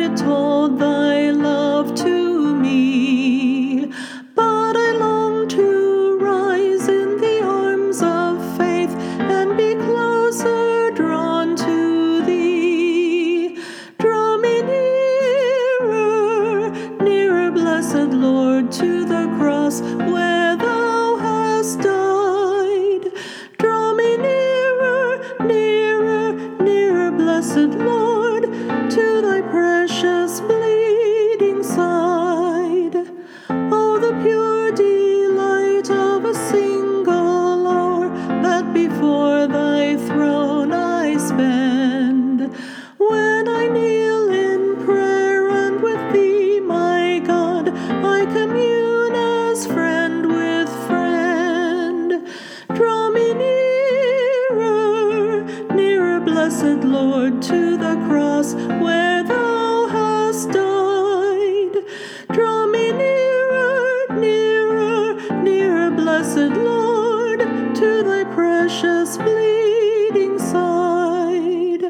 had told thy love to me, but I long to rise in the arms of faith and be closer drawn to thee. Draw me nearer, nearer, blessed Lord, to the cross where thou hast died. Draw me nearer, nearer, nearer, blessed Lord, to thy precious bleeding side. Oh, the pure delight of a single hour that before thy throne I spend, when I kneel in prayer and with thee, my God, I commune as friend with friend. Draw me nearer, nearer, blessed Lord, to the cross where thou hast died. Draw me nearer, nearer, nearer, blessed Lord, to thy precious bleeding side.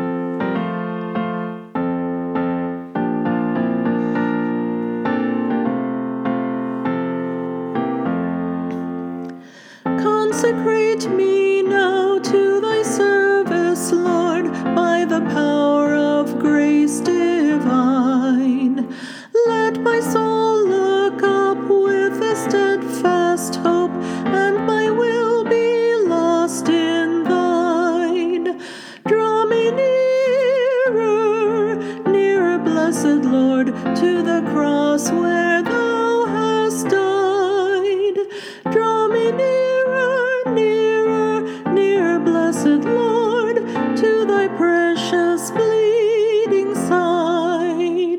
Consecrate me now to thy service, Lord, by the power of grace divine. Let my soul look up with a steadfast hope, and my will be lost in thine. Draw me nearer, nearer, blessed Lord, to the cross where thou hast died. Draw me nearer, nearer, nearer, blessed Lord, to thy precious bleeding side.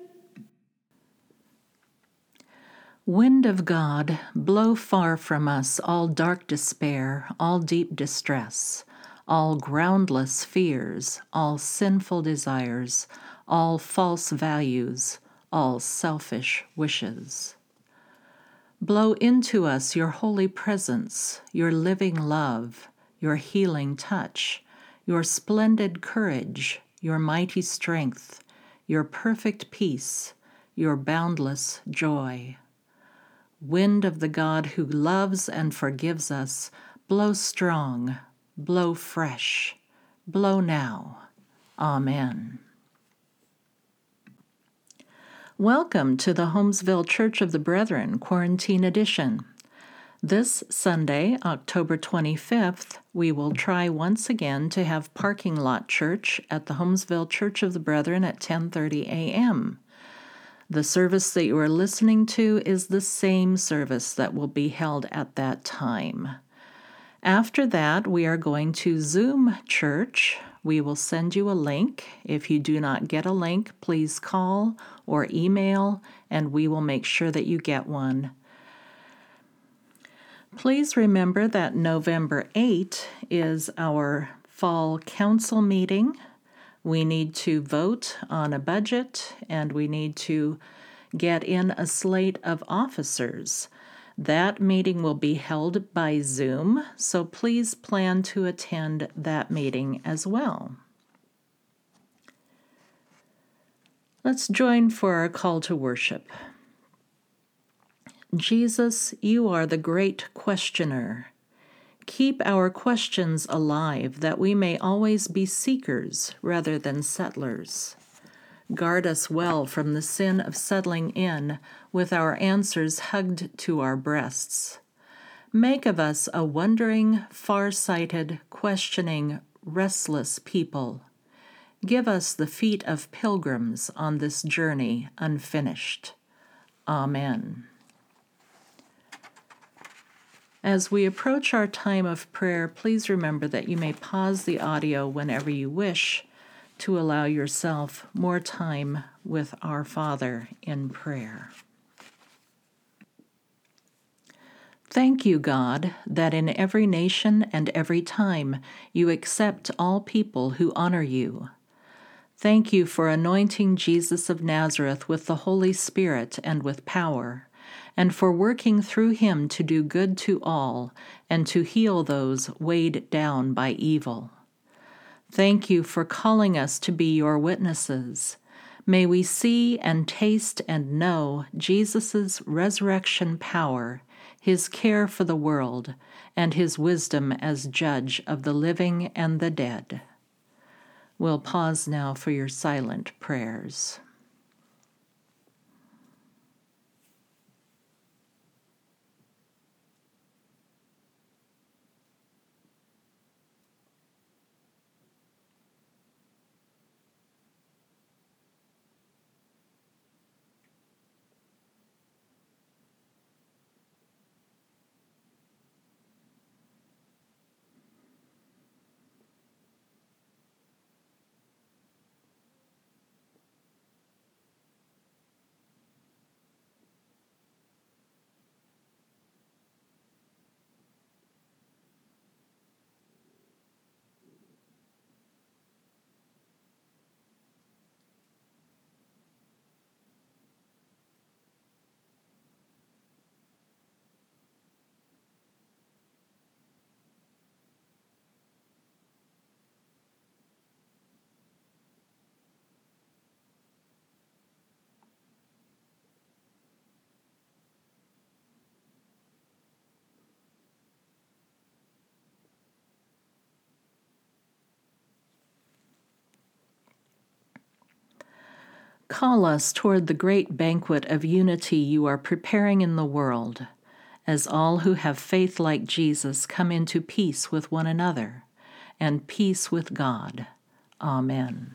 Wind of God, blow far from us all dark despair, all deep distress, all groundless fears, all sinful desires, all false values, all selfish wishes. Blow into us your holy presence, your living love, your healing touch, your splendid courage, your mighty strength, your perfect peace, your boundless joy. Wind of the God who loves and forgives us, blow strong, blow fresh, blow now. Amen. Welcome to the Holmesville Church of the Brethren Quarantine Edition. This Sunday, October 25th, we will try once again to have parking lot church at the Holmesville Church of the Brethren at 10:30 a.m. The service that you are listening to is the same service that will be held at that time. After that, we are going to Zoom church. We will send you a link. If you do not get a link, please call or email, and we will make sure that you get one. Please remember that November 8 is our fall council meeting. We need to vote on a budget, and we need to get in a slate of officers. That meeting will be held by Zoom, so please plan to attend that meeting as well. Let's join for our call to worship. Jesus, you are the great questioner. Keep our questions alive, that we may always be seekers rather than settlers. Guard us well from the sin of settling in, with our answers hugged to our breasts. Make of us a wondering, far-sighted, questioning, restless people. Give us the feet of pilgrims on this journey unfinished. Amen. As we approach our time of prayer, please remember that you may pause the audio whenever you wish to allow yourself more time with our Father in prayer. Thank you, God, that in every nation and every time you accept all people who honor you. Thank you for anointing Jesus of Nazareth with the Holy Spirit and with power, and for working through him to do good to all and to heal those weighed down by evil. Thank you for calling us to be your witnesses. May we see and taste and know Jesus' resurrection power, his care for the world, and his wisdom as judge of the living and the dead. We'll pause now for your silent prayers. Call us toward the great banquet of unity you are preparing in the world, as all who have faith like Jesus come into peace with one another and peace with God. Amen.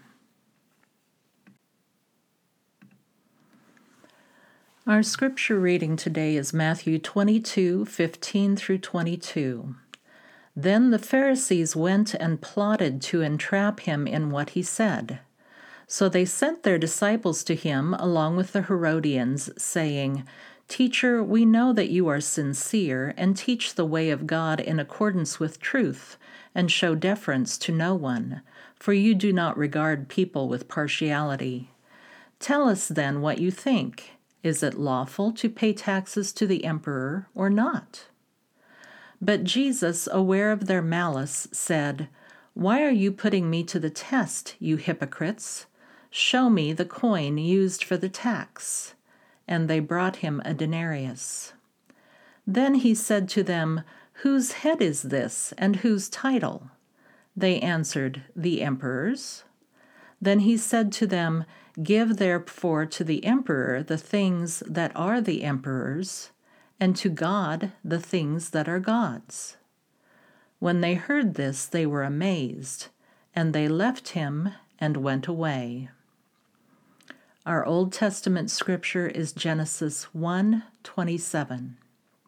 Our scripture reading today is Matthew 22:15 through 22. Then the Pharisees went and plotted to entrap him in what he said. So they sent their disciples to him along with the Herodians, saying, "Teacher, we know that you are sincere and teach the way of God in accordance with truth, and show deference to no one, for you do not regard people with partiality. Tell us then what you think. Is it lawful to pay taxes to the emperor or not?" But Jesus, aware of their malice, said, "Why are you putting me to the test, you hypocrites? Show me the coin used for the tax." And they brought him a denarius. Then he said to them, "Whose head is this, and whose title?" They answered, "The emperor's." Then he said to them, "Give therefore to the emperor the things that are the emperor's, and to God the things that are God's." When they heard this, they were amazed, and they left him and went away. Our Old Testament scripture is Genesis 1:27.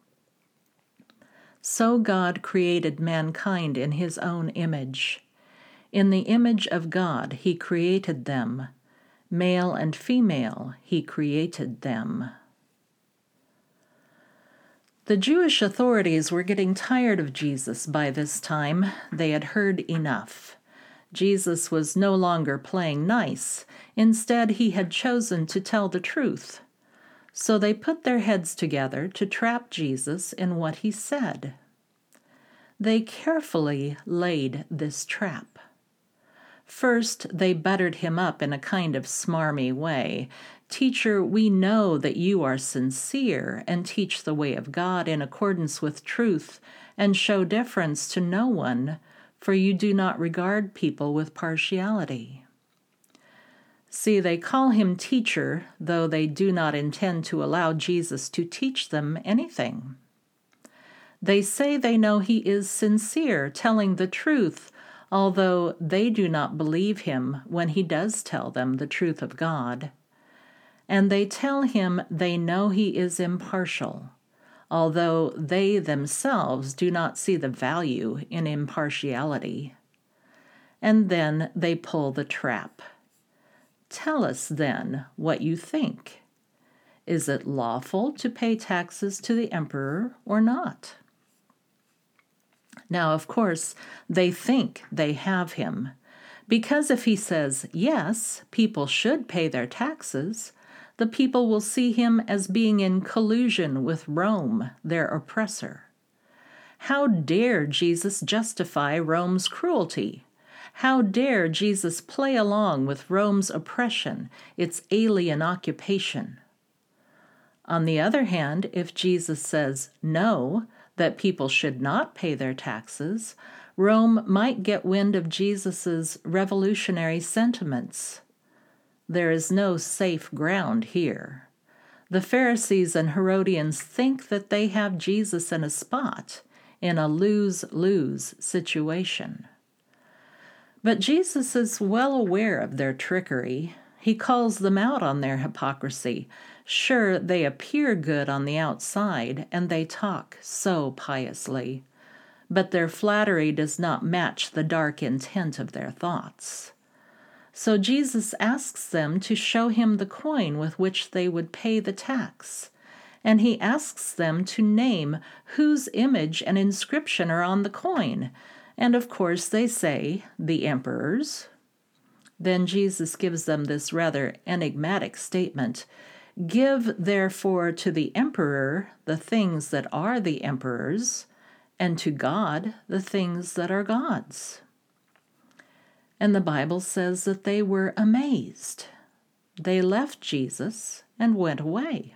So God created mankind in his own image. In the image of God he created them. Male and female he created them. The Jewish authorities were getting tired of Jesus by this time. They had heard enough. Jesus was no longer playing nice. Instead, he had chosen to tell the truth. So they put their heads together to trap Jesus in what he said. They carefully laid this trap. First, they buttered him up in a kind of smarmy way. "Teacher, we know that you are sincere and teach the way of God in accordance with truth and show deference to no one, for you do not regard people with partiality." See, they call him teacher, though they do not intend to allow Jesus to teach them anything. They say they know he is sincere, telling the truth, although they do not believe him when he does tell them the truth of God. And they tell him they know he is impartial, although they themselves do not see the value in impartiality. And then they pull the trap. "Tell us then what you think. Is it lawful to pay taxes to the emperor or not?" Now, of course, they think they have him, because if he says, yes, people should pay their taxes, the people will see him as being in collusion with Rome, their oppressor. How dare Jesus justify Rome's cruelty? How dare Jesus play along with Rome's oppression, its alien occupation? On the other hand, if Jesus says no, that people should not pay their taxes, Rome might get wind of Jesus's revolutionary sentiments. There is no safe ground here. The Pharisees and Herodians think that they have Jesus in a spot, in a lose-lose situation. But Jesus is well aware of their trickery. He calls them out on their hypocrisy. Sure, they appear good on the outside, and they talk so piously, but their flattery does not match the dark intent of their thoughts. So Jesus asks them to show him the coin with which they would pay the tax, and he asks them to name whose image and inscription are on the coin, and of course they say, the emperor's. Then Jesus gives them this rather enigmatic statement, "Give therefore to the emperor the things that are the emperor's, and to God the things that are God's." And the Bible says that they were amazed. They left Jesus and went away.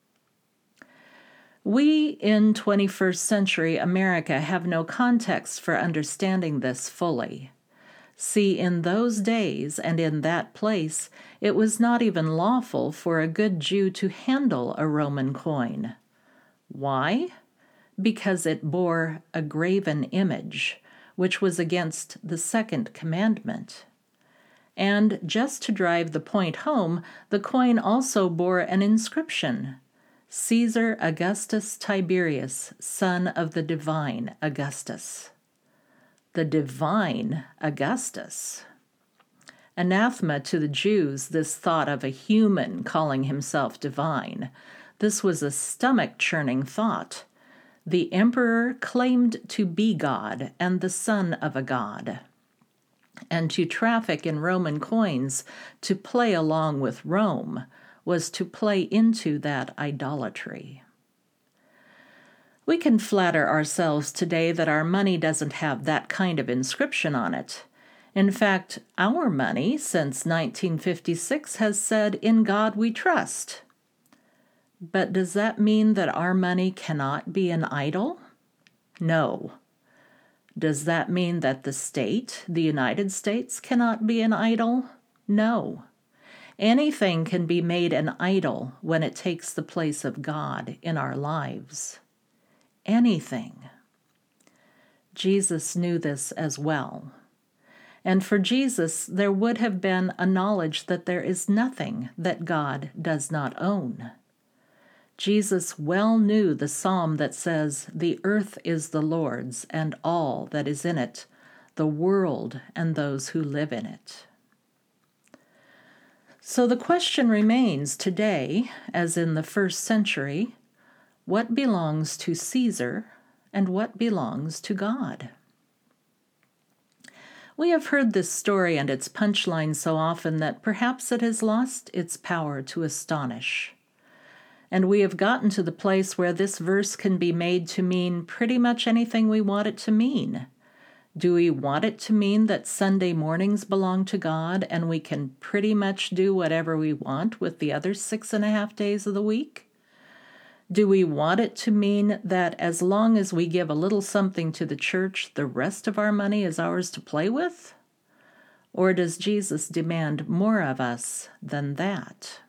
We in 21st century America have no context for understanding this fully. See, in those days and in that place, it was not even lawful for a good Jew to handle a Roman coin. Why? Because it bore a graven image, which was against the second commandment. And just to drive the point home, the coin also bore an inscription, "Caesar Augustus Tiberius, son of the divine Augustus." The divine Augustus. Anathema to the Jews, this thought of a human calling himself divine. This was a stomach-churning thought. The emperor claimed to be God and the son of a god. And to traffic in Roman coins, to play along with Rome, was to play into that idolatry. We can flatter ourselves today that our money doesn't have that kind of inscription on it. In fact, our money since 1956 has said, "In God we trust." But does that mean that our money cannot be an idol? No. Does that mean that the state, the United States, cannot be an idol? No. Anything can be made an idol when it takes the place of God in our lives. Anything. Jesus knew this as well. And for Jesus, there would have been a knowledge that there is nothing that God does not own. Jesus well knew the psalm that says, "The earth is the Lord's, and all that is in it, the world and those who live in it." So the question remains today, as in the first century, what belongs to Caesar and what belongs to God? We have heard this story and its punchline so often that perhaps it has lost its power to astonish. And we have gotten to the place where this verse can be made to mean pretty much anything we want it to mean. Do we want it to mean that Sunday mornings belong to God and we can pretty much do whatever we want with the other 6.5 days of the week? Do we want it to mean that as long as we give a little something to the church, the rest of our money is ours to play with? Or does Jesus demand more of us than that?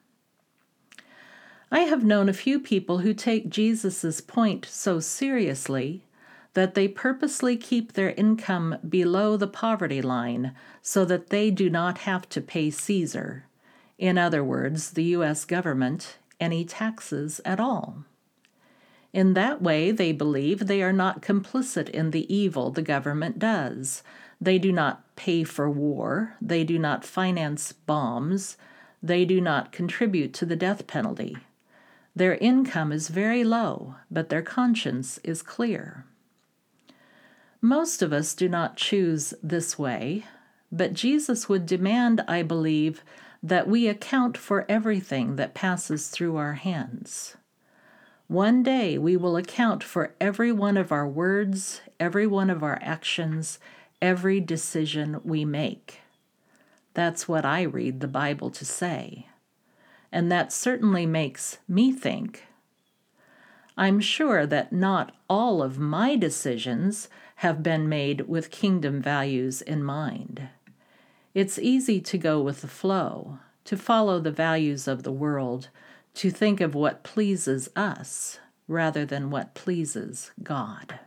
I have known a few people who take Jesus' point so seriously that they purposely keep their income below the poverty line so that they do not have to pay Caesar, in other words, the U.S. government, any taxes at all. In that way, they believe they are not complicit in the evil the government does. They do not pay for war. They do not finance bombs. They do not contribute to the death penalty. Their income is very low, but their conscience is clear. Most of us do not choose this way, but Jesus would demand, I believe, that we account for everything that passes through our hands. One day we will account for every one of our words, every one of our actions, every decision we make. That's what I read the Bible to say. And that certainly makes me think. I'm sure that not all of my decisions have been made with kingdom values in mind. It's easy to go with the flow, to follow the values of the world, to think of what pleases us rather than what pleases God.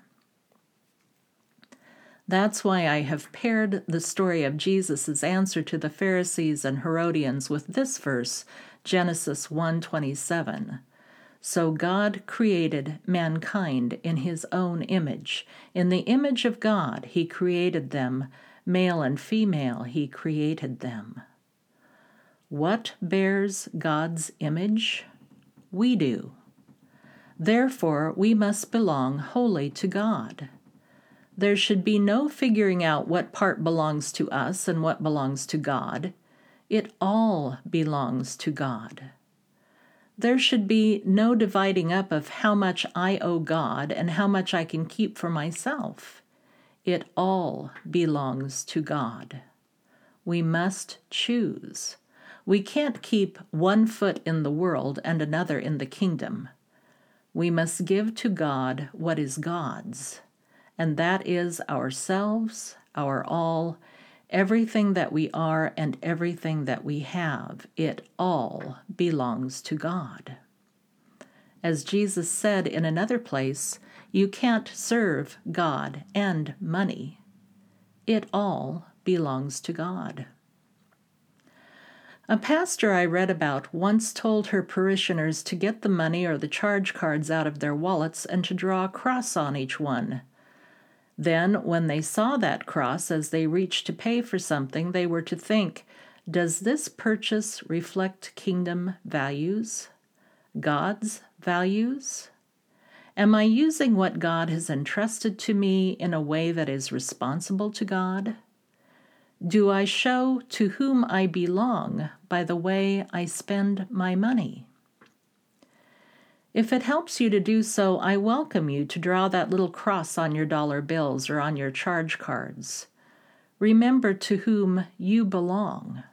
That's why I have paired the story of Jesus' answer to the Pharisees and Herodians with this verse, Genesis 1:27. So God created mankind in his own image. In the image of God he created them, male and female he created them. What bears God's image? We do. Therefore, we must belong wholly to God. There should be no figuring out what part belongs to us and what belongs to God. It all belongs to God. There should be no dividing up of how much I owe God and how much I can keep for myself. It all belongs to God. We must choose. We can't keep one foot in the world and another in the kingdom. We must give to God what is God's, and that is ourselves, our all, everything that we are and everything that we have. It all belongs to God. As Jesus said in another place, you can't serve God and money. It all belongs to God. A pastor I read about once told her parishioners to get the money or the charge cards out of their wallets and to draw a cross on each one. Then, when they saw that cross as they reached to pay for something, they were to think, does this purchase reflect kingdom values? God's values? Am I using what God has entrusted to me in a way that is responsible to God? Do I show to whom I belong by the way I spend my money? If it helps you to do so, I welcome you to draw that little cross on your dollar bills or on your charge cards. Remember to whom you belong.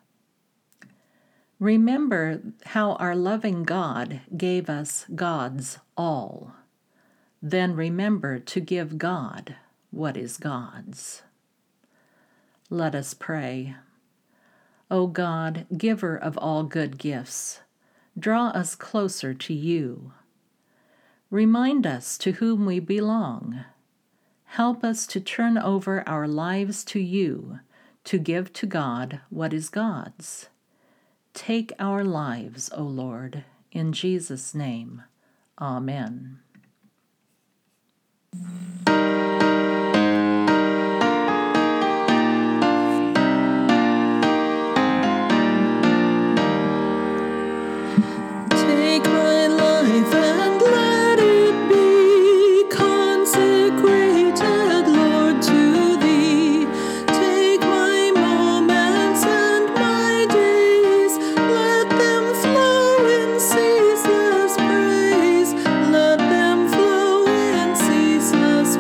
Remember how our loving God gave us God's all. Then remember to give God what is God's. Let us pray. O God, giver of all good gifts, draw us closer to you. Remind us to whom we belong. Help us to turn over our lives to you, to give to God what is God's. Take our lives, O Lord, in Jesus' name. Amen. Take my life and let it be consecrated, Lord, to thee. Take my moments and my days, let them flow in ceaseless praise. Let them flow in ceaseless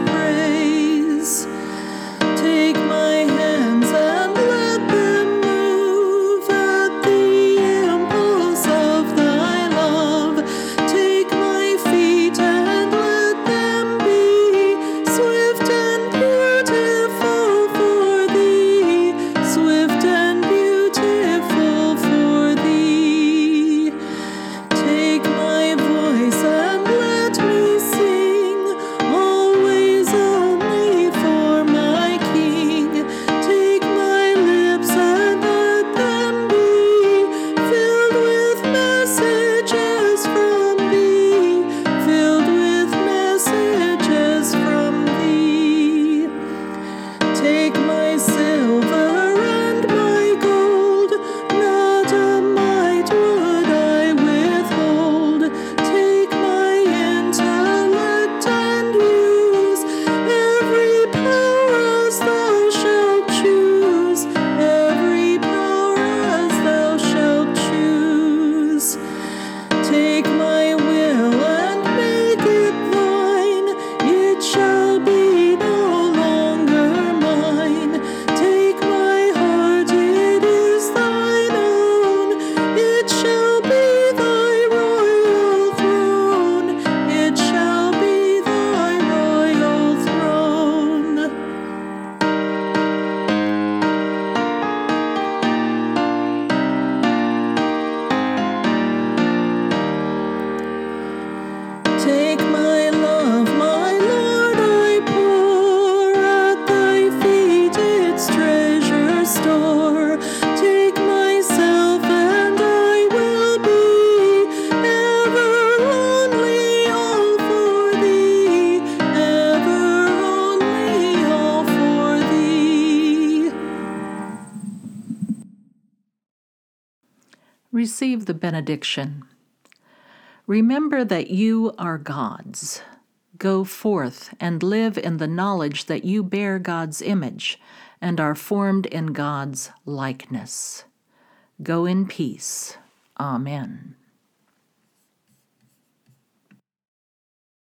the benediction. Remember that you are God's. Go forth and live in the knowledge that you bear God's image and are formed in God's likeness. Go in peace. Amen.